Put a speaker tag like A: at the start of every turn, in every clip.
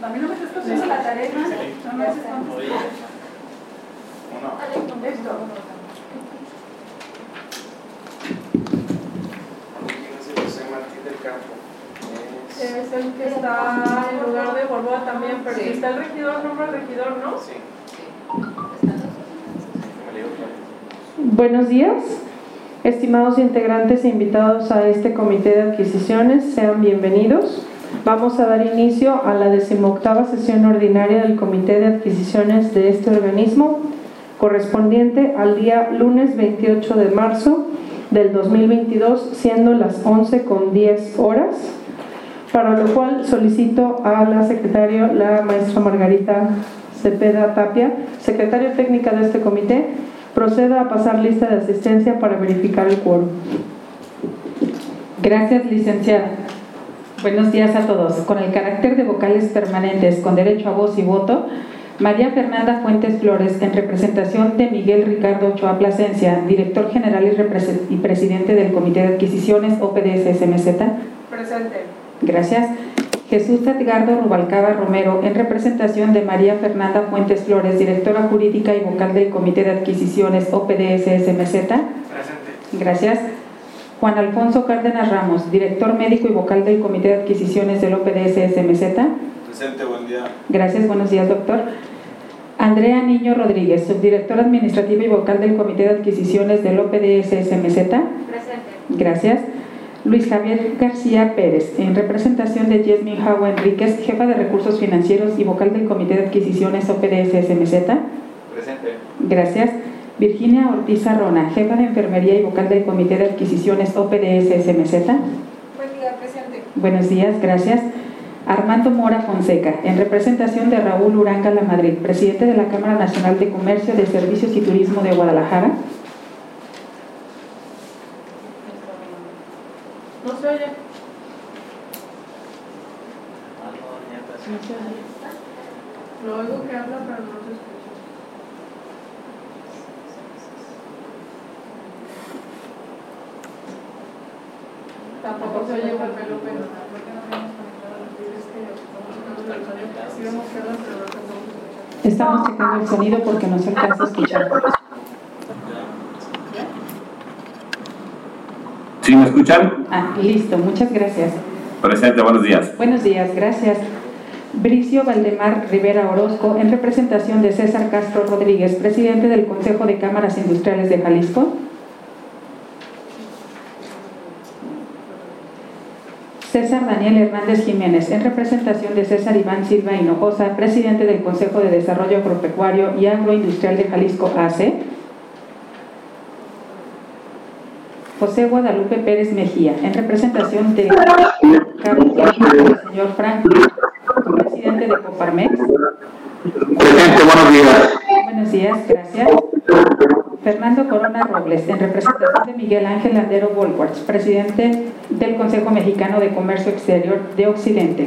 A: A mí no me estás haciendo la tarea, no me haces contestar. Esto.
B: José Martín del Campo.
A: Es el que está en lugar de Borboa también, pero si está el regidor, nombre del regidor, ¿no?
B: Sí.
C: Buenos días, estimados integrantes e invitados a este comité de adquisiciones, sean bienvenidos. Vamos a dar inicio a la 18ª sesión ordinaria del comité de adquisiciones de este organismo, correspondiente al día lunes 28 de marzo del 2022, siendo las 11:10 horas, para lo cual solicito a la secretaria, la maestra Margarita Cepeda Tapia, secretaria técnica de este comité, proceda a pasar lista de asistencia para verificar el quórum.
D: Gracias, licenciada. Buenos días a todos. Con el carácter de vocales permanentes con derecho a voz y voto, María Fernanda Fuentes Flores, en representación de Miguel Ricardo Ochoa Plasencia, director general y presidente del Comité de Adquisiciones OPDS SMZ.
A: Presente.
D: Gracias. Jesús Edgardo Rubalcaba Romero, en representación de María Fernanda Fuentes Flores, directora jurídica y vocal del Comité de Adquisiciones OPDS SMZ.
B: Presente.
D: Gracias. Juan Alfonso Cárdenas Ramos, director médico y vocal del Comité de Adquisiciones del OPDS SMZ.
B: Presente, buen día.
D: Gracias, buenos días, doctor. Andrea Niño Rodríguez, subdirectora administrativa y vocal del Comité de Adquisiciones del OPDS SMZ.
A: Presente.
D: Gracias. Luis Javier García Pérez, en representación de Yasmin Jaua Enríquez, jefa de recursos financieros y vocal del Comité de Adquisiciones OPDS SMZ.
B: Presente.
D: Gracias. Virginia Ortiz Arrona, jefa de enfermería y vocal del Comité de Adquisiciones OPDS SMZ.
A: Buen día, presente.
D: Buenos días, gracias. Armando Mora Fonseca, en representación de Raúl Uranga La Madrid, presidente de la Cámara Nacional de Comercio, de Servicios y Turismo de Guadalajara.
A: No se oye. Lo oigo que habla, pero no se escucha. Tampoco se oye Pepe López. ¿Por qué no habíamos conectado los vídeos que sí vemos que hablan, pero no alcanzamos a escuchar?
D: Estamos checando el sonido porque no se alcanza a escuchar.
E: ¿Sí me escuchan?
D: Listo, muchas gracias.
E: Presente, buenos días.
D: Buenos días, gracias. Bricio Valdemar Rivera Orozco, en representación de César Castro Rodríguez, presidente del Consejo de Cámaras Industriales de Jalisco. César Daniel Hernández Jiménez, en representación de César Iván Silva Hinojosa, presidente del Consejo de Desarrollo Agropecuario y Agroindustrial de Jalisco AC. José Guadalupe Pérez Mejía, en representación de del señor Frank, presidente de Coparmex.
E: Presente, buenos días.
D: Buenos días, gracias. Fernando Corona Robles, en representación de Miguel Ángel Landero Bolwarts, presidente del Consejo Mexicano de Comercio Exterior de Occidente.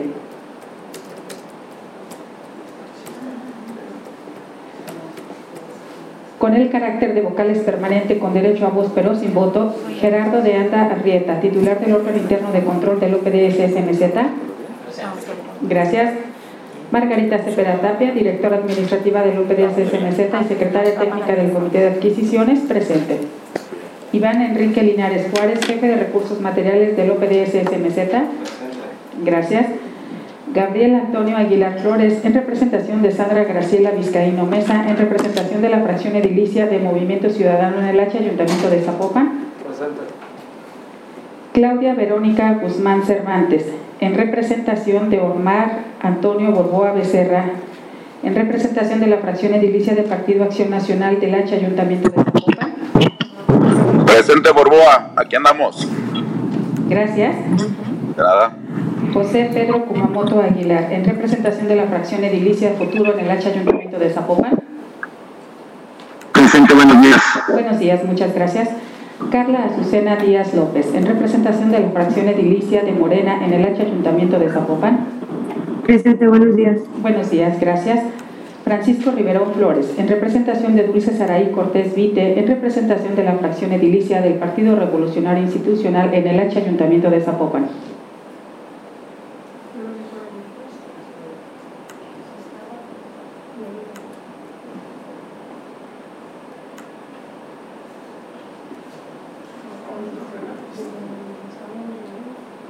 D: Con el carácter de vocales permanente con derecho a voz pero sin voto, Gerardo de Anda Arrieta, titular del órgano interno de control del OPDS SMZ. Gracias. Margarita Cepeda Tapia, directora administrativa del OPDS SMZ y secretaria técnica del Comité de Adquisiciones, presente. Iván Enrique Linares Juárez, jefe de recursos materiales del OPDS SMZ. Gracias. Gabriel Antonio Aguilar Flores, en representación de Sandra Graciela Vizcaíno Mesa, en representación de la fracción edilicia de Movimiento Ciudadano en el H, Ayuntamiento de Zapopan.
B: Presente.
D: Claudia Verónica Guzmán Cervantes, en representación de Omar Antonio Borboa Becerra, en representación de la fracción edilicia de Partido Acción Nacional del H, Ayuntamiento de Zapopan.
E: Presente, Borboa, aquí andamos.
D: Gracias.
E: De nada.
D: José Pedro Kumamoto Aguilar, en representación de la fracción edilicia Futuro en el H, Ayuntamiento de Zapopan.
E: Presente, buenos días.
D: Buenos días, muchas gracias. Carla Azucena Díaz López, en representación de la fracción edilicia de Morena en el H, Ayuntamiento de Zapopan.
C: Presente, buenos días.
D: Buenos días, gracias. Francisco Riverón Flores, en representación de Dulce Saraí Cortés Vite, en representación de la fracción edilicia del Partido Revolucionario Institucional en el H, Ayuntamiento de Zapopan.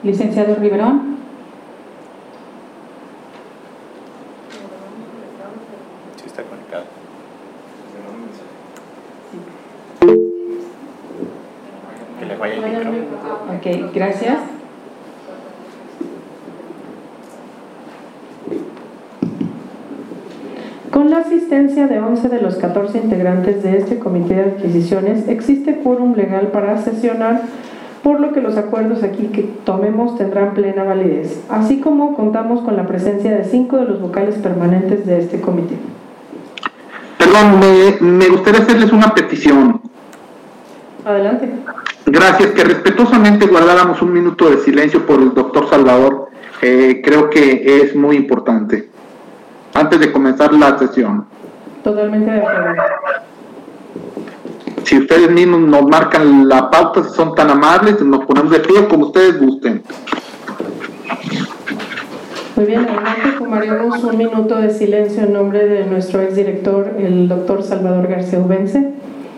D: Licenciado Riverón.
B: Sí, está conectado. Que le vaya el micro.
D: Ok, gracias.
C: Con la asistencia de 11 de los 14 integrantes de este comité de adquisiciones, existe quórum legal para sesionar, por lo que los acuerdos aquí que tomemos tendrán plena validez, así como contamos con la presencia de 5 de los vocales permanentes de este comité.
F: Perdón, me gustaría hacerles una petición.
C: Adelante.
F: Gracias, que respetuosamente guardáramos un minuto de silencio por el doctor Salvador. Creo que es muy importante. Antes de comenzar la sesión.
C: Totalmente de acuerdo.
F: Si ustedes mismos nos marcan la pauta, si son tan amables, nos ponemos de pie como ustedes gusten.
C: Muy bien, adelante, tomaremos un minuto de silencio en nombre de nuestro exdirector, el doctor Salvador García Ubense.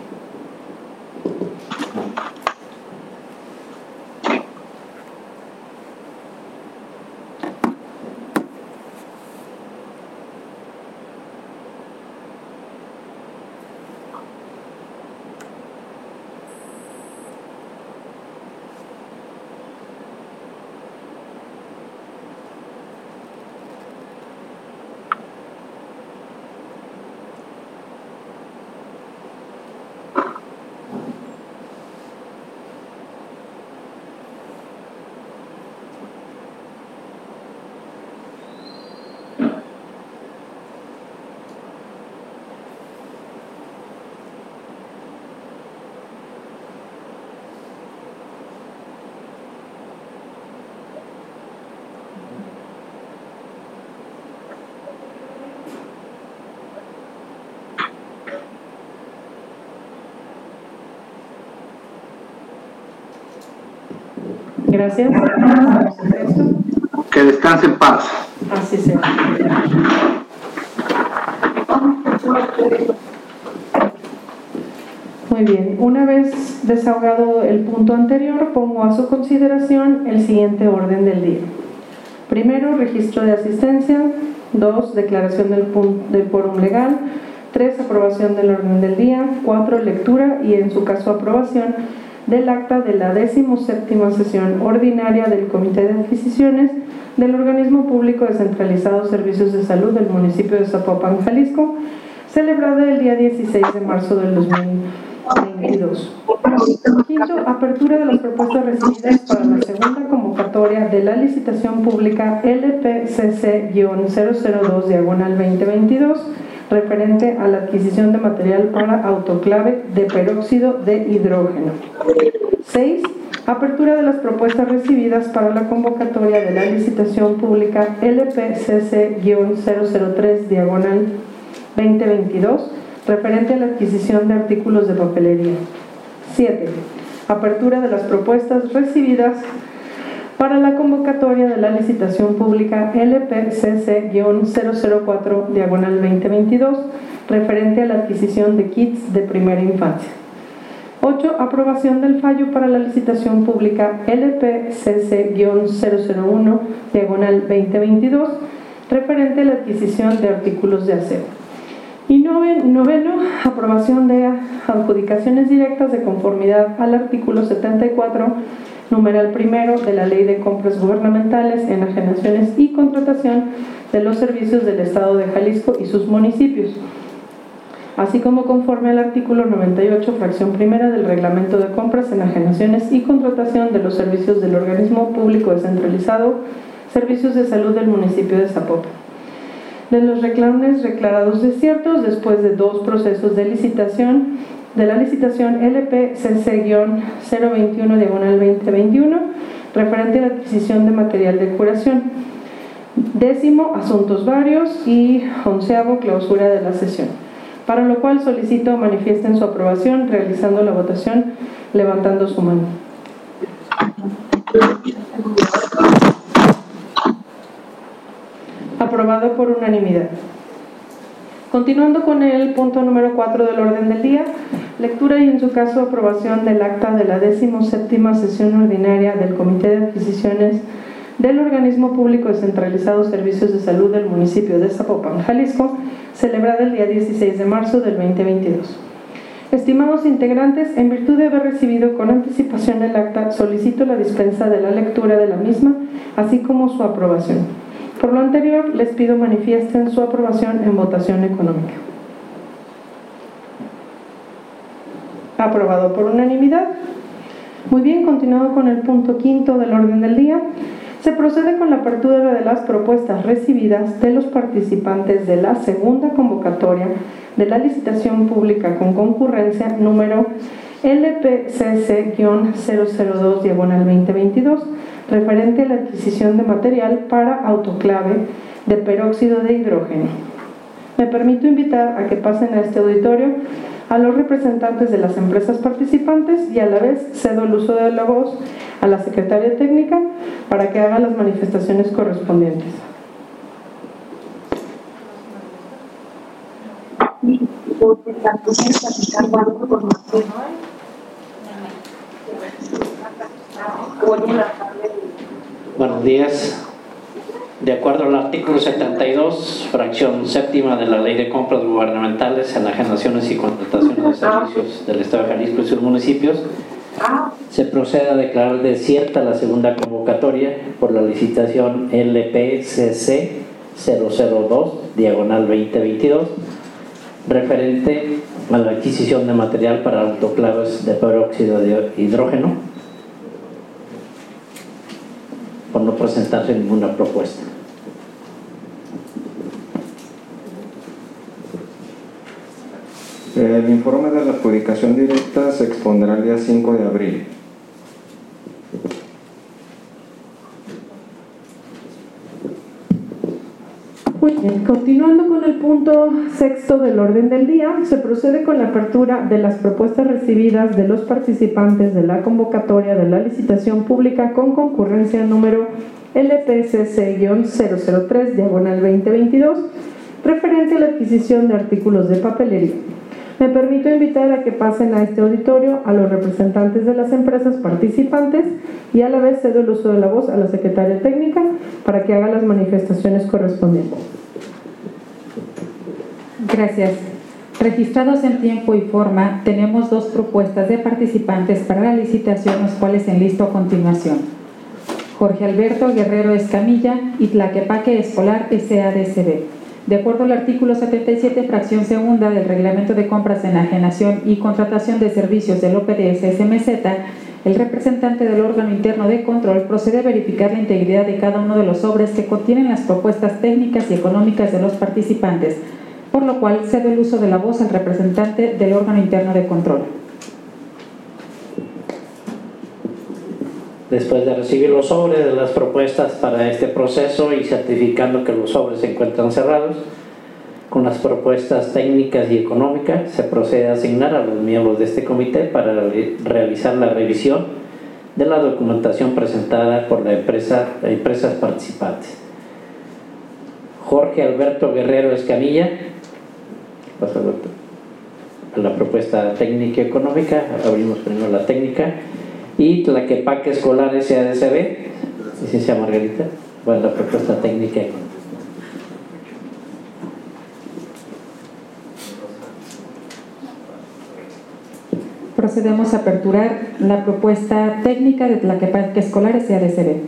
C: Gracias.
F: Que descanse en paz.
C: Así sea. Muy bien, una vez desahogado el punto anterior, pongo a su consideración el siguiente orden del día. Primero, registro de asistencia. 2, declaración del quórum legal. 3, aprobación del orden del día. 4, lectura y, en su caso, aprobación del acta de la 17ª sesión ordinaria del Comité de Adquisiciones del Organismo Público Descentralizado Servicios de Salud del municipio de Zapopan, Jalisco, celebrada el día 16 de marzo del 2022. Quinto, apertura de las propuestas recibidas para la segunda convocatoria de la licitación pública LPCC-002/2022, referente a la adquisición de material para autoclave de peróxido de hidrógeno. 6. Apertura de las propuestas recibidas para la convocatoria de la licitación pública LPCC-003/2022, referente a la adquisición de artículos de papelería. 7. Apertura de las propuestas recibidas para la convocatoria de la licitación pública LPCC-004/2022, referente a la adquisición de kits de primera infancia. 8. Aprobación del fallo para la licitación pública LPCC-001/2022, referente a la adquisición de artículos de aseo. Y noveno, aprobación de adjudicaciones directas de conformidad al artículo 74, numeral primero de la Ley de Compras Gubernamentales, Enajenaciones y Contratación de los Servicios del Estado de Jalisco y sus municipios, así como conforme al artículo 98, fracción primera del Reglamento de Compras, Enajenaciones y Contratación de los Servicios del Organismo Público Descentralizado, Servicios de Salud del municipio de Zapopan. De los reclamos declarados desiertos después de 2 procesos de licitación, de la licitación LPCC-021/2021, referente a la adquisición de material de curación. 10º, asuntos varios, y 11º, clausura de la sesión, para lo cual solicito manifiesten su aprobación realizando la votación levantando su mano. Aprobado por unanimidad. Continuando con el punto número 4 del orden del día, Lectura y en su caso aprobación del acta de la 17ª sesión ordinaria del Comité de Adquisiciones del Organismo Público Descentralizado Servicios de Salud del municipio de Zapopan, Jalisco, celebrada el día 16 de marzo del 2022. Estimados integrantes, en virtud de haber recibido con anticipación el acta, solicito la dispensa de la lectura de la misma, así como su aprobación. Por lo anterior, les pido manifiesten su aprobación en votación económica. Aprobado por unanimidad. Muy bien, continuando con el punto 5 del orden del día, se procede con la apertura de las propuestas recibidas de los participantes de la segunda convocatoria de la licitación pública con concurrencia número LPCC-002/2022, referente a la adquisición de material para autoclave de peróxido de hidrógeno. Me permito invitar a que pasen a este auditorio a los representantes de las empresas participantes y a la vez cedo el uso de la voz a la secretaria técnica para que haga las manifestaciones correspondientes.
G: Buenos días. De acuerdo al artículo 72, fracción séptima de la Ley de Compras Gubernamentales, Enajenaciones y Contrataciones de Servicios del Estado de Jalisco y sus municipios, se procede a declarar desierta la segunda convocatoria por la licitación LPCC 002/2022, referente a la adquisición de material para autoclaves de peróxido de hidrógeno, por no presentarse ninguna propuesta.
H: El informe de la adjudicación directa se expondrá el día 5 de abril.
C: Muy bien, continuando con el punto 6 del orden del día, se procede con la apertura de las propuestas recibidas de los participantes de la convocatoria de la licitación pública con concurrencia número LPCC-003/2022, referente a la adquisición de artículos de papelería. Me permito invitar a que pasen a este auditorio a los representantes de las empresas participantes y a la vez cedo el uso de la voz a la secretaria técnica para que haga las manifestaciones correspondientes.
D: Gracias. Registrados en tiempo y forma, tenemos 2 propuestas de participantes para la licitación, los cuales enlisto a continuación. Jorge Alberto Guerrero Escamilla y Tlaquepaque Escolar SADCB. De acuerdo al artículo 77, fracción segunda del Reglamento de Compras, Enajenación y Contratación de Servicios del OPDS-SMZ, el representante del órgano interno de control procede a verificar la integridad de cada uno de los sobres que contienen las propuestas técnicas y económicas de los participantes, por lo cual cedo el uso de la voz al representante del órgano interno de control.
G: Después de recibir los sobres de las propuestas para este proceso y certificando que los sobres se encuentran cerrados, con las propuestas técnicas y económicas, se procede a asignar a los miembros de este comité para realizar la revisión de la documentación presentada por las empresas participantes. Jorge Alberto Guerrero Escamilla, la propuesta técnica y económica, abrimos primero la técnica. Y Tlaquepaque Escolar SADCB, licenciada Margarita, bueno, la propuesta técnica.
D: Procedemos a aperturar la propuesta técnica de Tlaquepaque Escolar SADCB.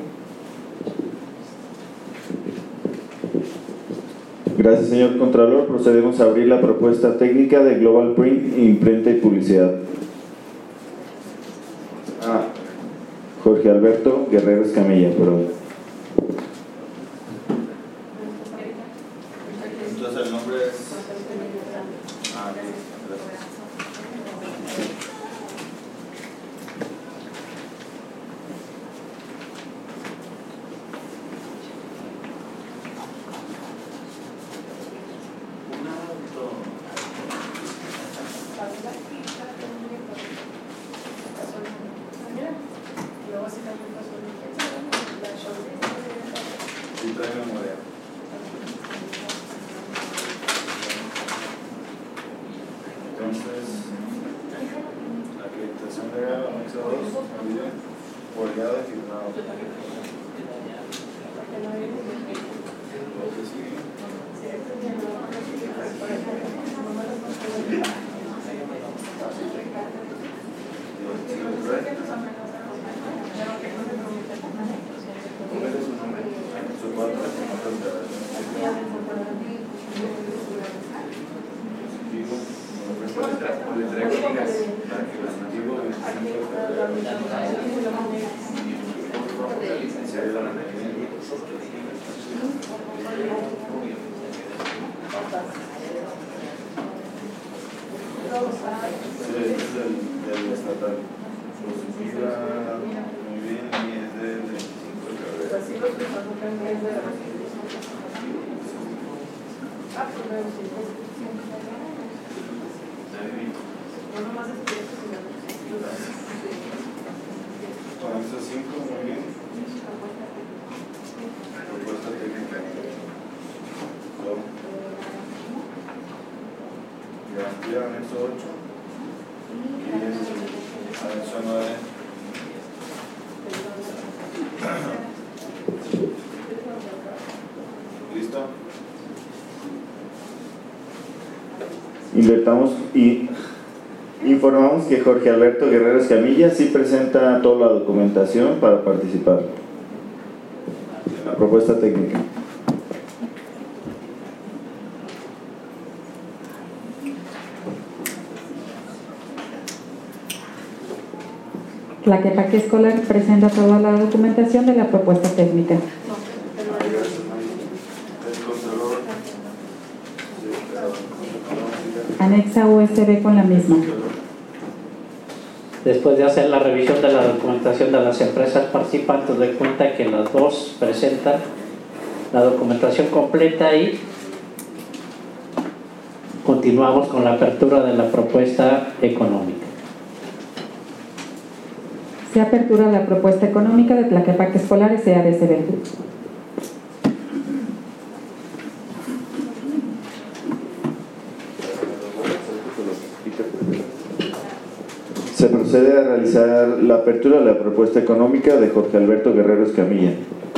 I: Gracias, señor Contralor. Procedemos a abrir la propuesta técnica de Global Print, Imprenta y Publicidad. Jorge Alberto Guerrero Escamilla, perdón.
B: Entonces el nombre es... Entonces,
I: sellado y firmado. Del estatal. Muy bien, y es del 25 de febrero. Con estos 5, muy bien. Propuesta técnica. Garantía anexo 8 y anexo 9. ¿Listo? Invertamos y informamos que Jorge Alberto Guerrero Escamilla sí presenta toda la documentación para participar en la propuesta técnica.
D: Tlaquepaque Escolar presenta toda la documentación de la propuesta técnica. Anexa USB con la misma.
G: Después de hacer la revisión de la documentación de las empresas participantes, doy cuenta que las dos presentan la documentación completa y continuamos con la apertura de la propuesta económica.
D: Se apertura la propuesta económica de Tlaquepaque Escolar SADCB.
I: Se procede a realizar la apertura de la propuesta económica de Jorge Alberto Guerrero Escamilla.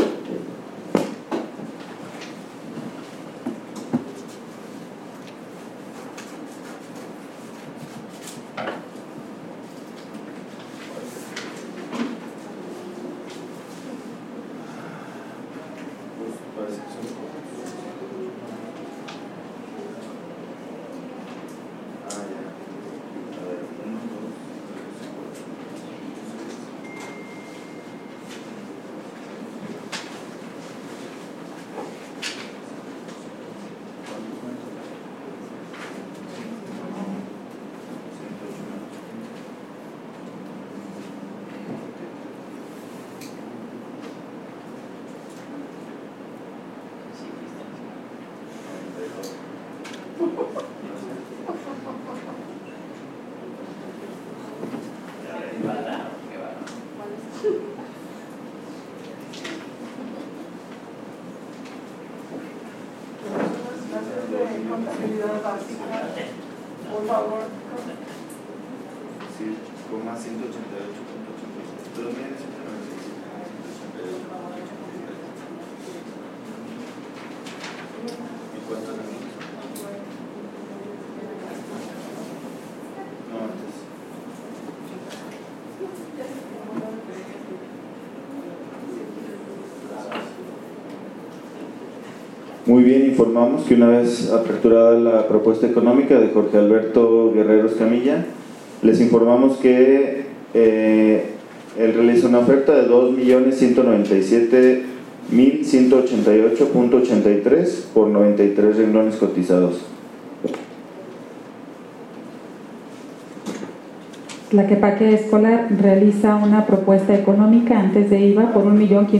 A: Contabilidad básica, por favor.
I: Sí, coma 188.86. Pero miren, 196. ¿Y cuánto le dimos? No, antes. Muy bien, informamos que una vez aperturada la propuesta económica de Jorge Alberto Guerrero Escamilla, les informamos que él realiza una oferta de 2.197.188.83 por 93 renglones cotizados.
D: Tlaquepaque Escolar realiza una propuesta económica antes de IVA por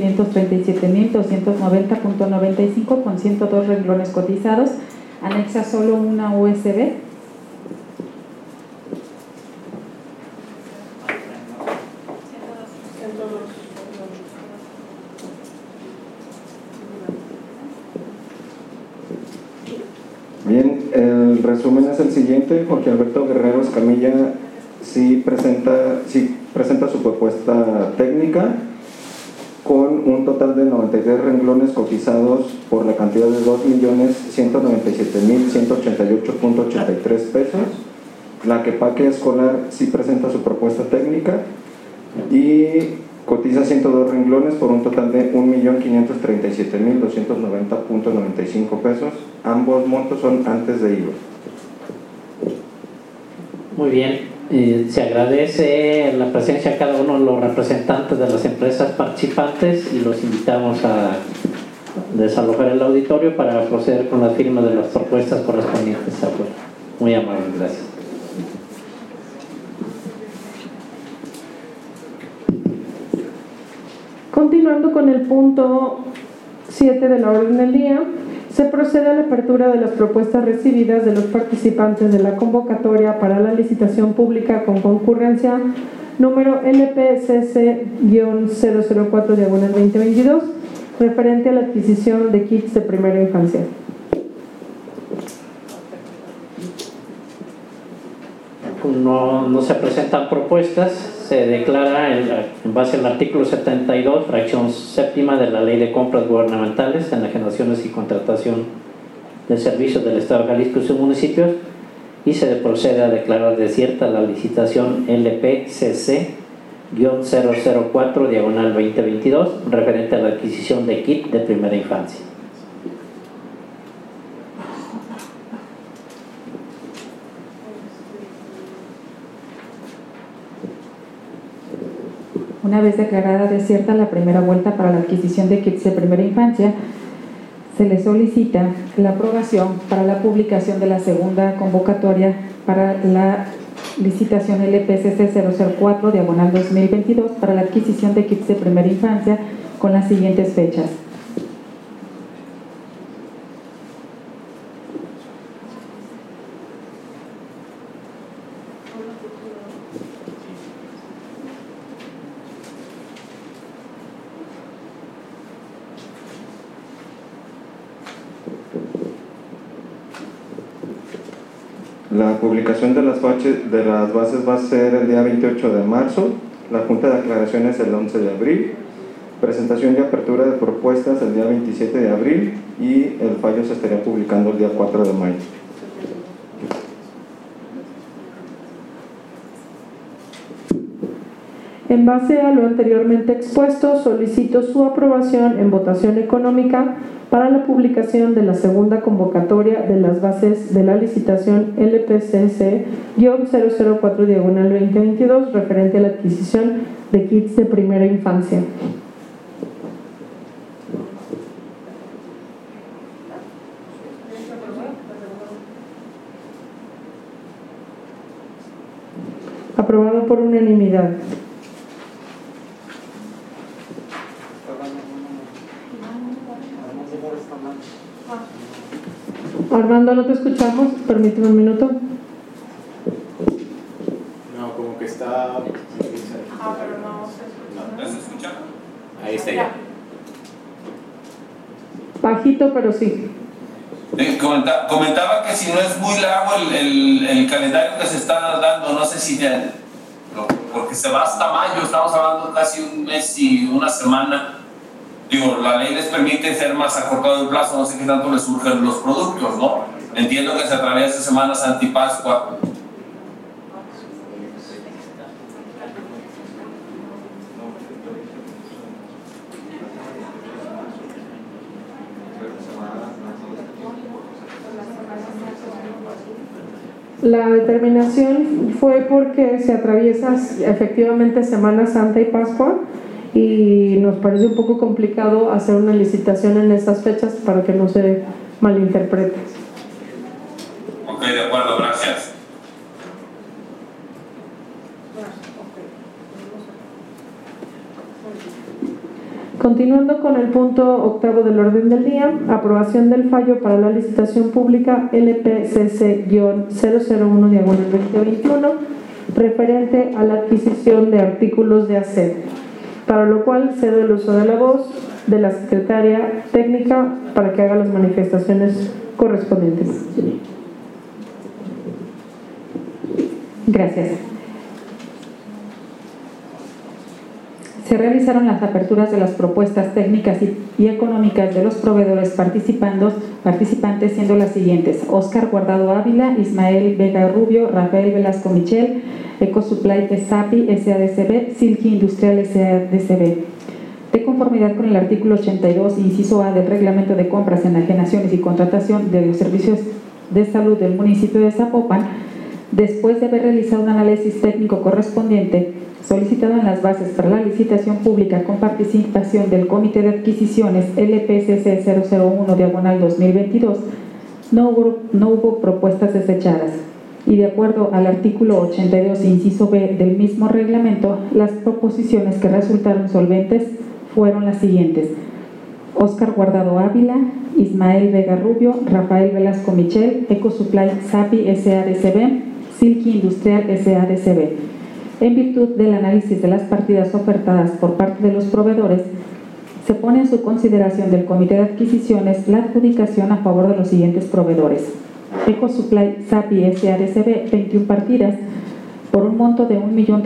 D: 1.537.290.95 con 102 renglones cotizados. Anexa solo una USB.
H: Bien, el resumen es el siguiente. Jorge Alberto Guerrero Escamilla sí presenta su propuesta técnica un total de 93 renglones cotizados por la cantidad de 2.197.188.83 pesos. La Quepaque Escolar sí presenta su propuesta técnica y cotiza 102 renglones por un total de 1.537.290.95 pesos. Ambos montos son antes de IVA.
G: Muy bien. Se agradece la presencia de cada uno de los representantes de las empresas participantes y los invitamos a desalojar el auditorio para proceder con la firma de las propuestas correspondientes. Muy amable, gracias.
C: Continuando con el punto 7 de la orden del día, se procede a la apertura de las propuestas recibidas de los participantes de la convocatoria para la licitación pública con concurrencia número LPCC-004/2022, referente a la adquisición de kits de primera infancia.
G: No se presentan propuestas, se declara en base al artículo 72, fracción séptima de la Ley de Compras Gubernamentales, enajenaciones y contratación de servicios del Estado de Jalisco y sus municipios, y se procede a declarar desierta la licitación LPCC-004/2022, referente a la adquisición de kit de primera infancia.
D: Una vez declarada desierta la primera vuelta para la adquisición de kits de primera infancia, se le solicita la aprobación para la publicación de la segunda convocatoria para la licitación LPCC-004/2022 para la adquisición de kits de primera infancia con las siguientes fechas.
H: La publicación de las bases va a ser el día 28 de marzo, la junta de aclaraciones el 11 de abril, presentación y apertura de propuestas el día 27 de abril y el fallo se estaría publicando el día 4 de mayo.
C: En base a lo anteriormente expuesto, solicito su aprobación en votación económica para la publicación de la segunda convocatoria de las bases de la licitación LPCC-004/2022 referente a la adquisición de kits de primera infancia. Aprobado por unanimidad. Armando, no te escuchamos, permíteme un minuto.
B: No, como que está...
A: pero no se escucha.
B: Ahí está ya.
C: Bajito, pero sí.
J: Comentaba que si no es muy largo el calendario que se está dando, no sé si ya, porque se va hasta mayo, estamos hablando casi un mes y una semana. Digo, la ley les permite ser más acortado el plazo, no sé qué tanto les surgen los productos, ¿no? Entiendo que se atraviesa semanas antipascua.
C: La determinación fue porque se atraviesa efectivamente Semana Santa y Pascua y nos parece un poco complicado hacer una licitación en estas fechas para que no se malinterprete.
J: Ok, de acuerdo, gracias.
C: Continuando con el punto octavo del orden del día, aprobación del fallo para la licitación pública LPCC-001/2021 referente a la adquisición de artículos de aseo, para lo cual cedo el uso de la voz de la secretaria técnica para que haga las manifestaciones correspondientes.
D: Gracias. Se realizaron las aperturas de las propuestas técnicas y económicas de los proveedores participantes, siendo las siguientes: Oscar Guardado Ávila, Ismael Vega Rubio, Rafael Velasco Michel, Ecosupply SAPI SADCB, Silky Industrial SADCB. De conformidad con el artículo 82, inciso A del Reglamento de Compras, Enajenaciones y Contratación de los Servicios de Salud del municipio de Zapopan, después de haber realizado un análisis técnico correspondiente, solicitado en las bases para la licitación pública con participación del Comité de Adquisiciones LPCC 001/2022, no hubo propuestas desechadas. Y de acuerdo al artículo 82, inciso B del mismo reglamento, las proposiciones que resultaron solventes fueron las siguientes: Oscar Guardado Ávila, Ismael Vega Rubio, Rafael Velasco Michel, Ecosupply SAPI SADCB, Silky Industrial SADCB. En virtud del análisis de las partidas ofertadas por parte de los proveedores, se pone en su consideración del Comité de Adquisiciones la adjudicación a favor de los siguientes proveedores: Ecosupply SAPI SADCB, 21 partidas por un monto de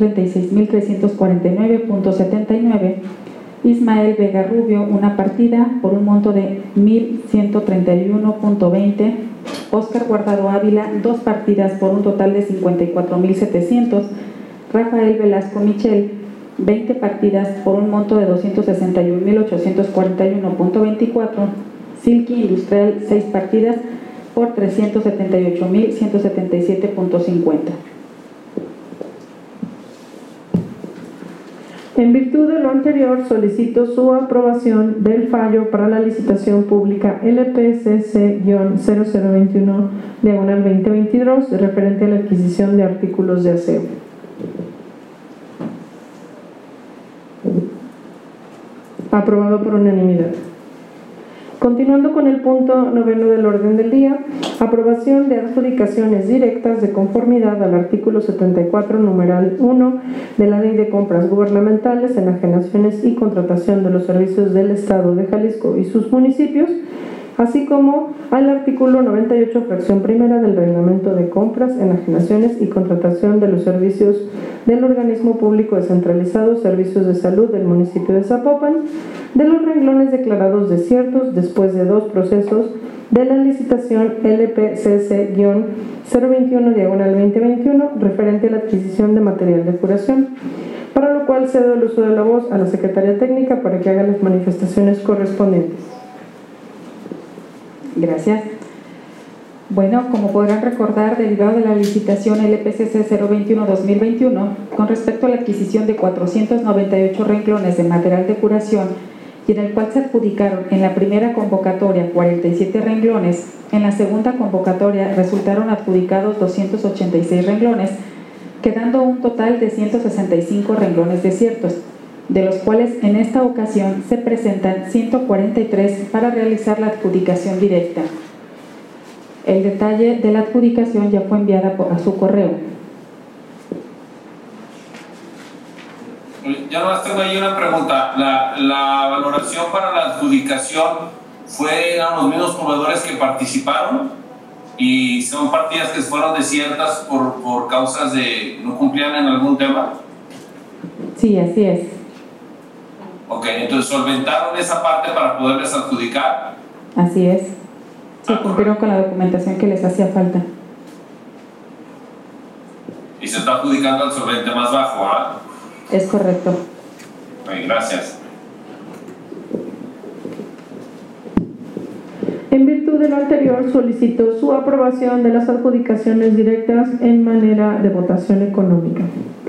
D: 1.036.349.79, Ismael Vega Rubio, una partida por un monto de 1.131.20, Oscar Guardado Ávila, 2 partidas por un total de 54.700, Rafael Velasco Michel, 20 partidas por un monto de 261.841.24, Silky Industrial, 6 partidas por 378.177.50.
C: En virtud de lo anterior, solicito su aprobación del fallo para la licitación pública LPCC-0021/2022 referente a la adquisición de artículos de aseo. Aprobado por unanimidad. Continuando con el punto 9 del orden del día, aprobación de adjudicaciones directas de conformidad al artículo 74, numeral 1 de la Ley de Compras Gubernamentales, Enajenaciones y Contratación de los Servicios del Estado de Jalisco y sus municipios, así como al artículo 98, fracción primera del Reglamento de Compras, Enajenaciones y Contratación de los Servicios del Organismo Público Descentralizado Servicios de Salud del municipio de Zapopan, de los renglones declarados desiertos después de 2 procesos de la licitación LPCC-021/2021 referente a la adquisición de material de curación, para lo cual cedo el uso de la voz a la Secretaría Técnica para que haga las manifestaciones correspondientes.
D: Gracias. Bueno, como podrán recordar, derivado de la licitación LPCC 021/2021, con respecto a la adquisición de 498 renglones de material de curación, y en el cual se adjudicaron en la primera convocatoria 47 renglones, en la segunda convocatoria resultaron adjudicados 286 renglones, quedando un total de 165 renglones desiertos, de los cuales en esta ocasión se presentan 143 para realizar la adjudicación directa. El detalle de la adjudicación ya fue enviada a su correo.
J: Yo nomás tengo ahí una pregunta. ¿La valoración para la adjudicación eran los mismos proveedores que participaron? ¿Y son partidas que fueron desiertas por causas de no cumplían en algún tema?
D: Sí, así es.
J: Ok, entonces solventaron esa parte para poderles adjudicar.
D: Así es. Se cumplieron con la documentación que les hacía falta.
J: Y se está adjudicando al solvente más bajo, ¿ah?
D: Es correcto.
J: Ok, gracias.
C: En virtud de lo anterior, solicito su aprobación de las adjudicaciones directas en manera de votación económica.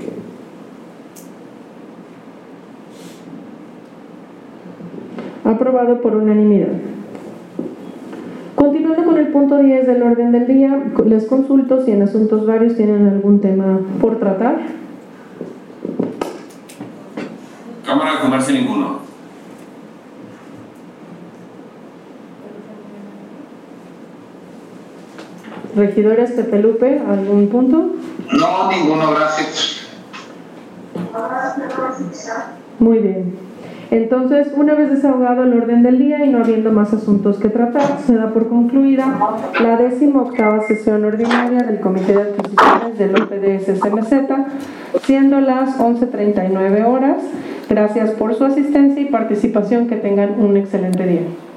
C: Aprobado por unanimidad. Continuando con el punto 10 del orden del día, les consulto si en asuntos varios tienen algún tema por tratar.
J: Cámara de Comercio, ninguno.
C: Regidores Tepelupe, ¿algún punto?
F: No, ninguno, gracias.
C: Muy bien. Entonces, una vez desahogado el orden del día y no habiendo más asuntos que tratar, se da por concluida la 18ª sesión ordinaria del Comité de Adquisiciones del OPDS-CMZ, siendo las 11:39 horas. Gracias por su asistencia y participación. Que tengan un excelente día.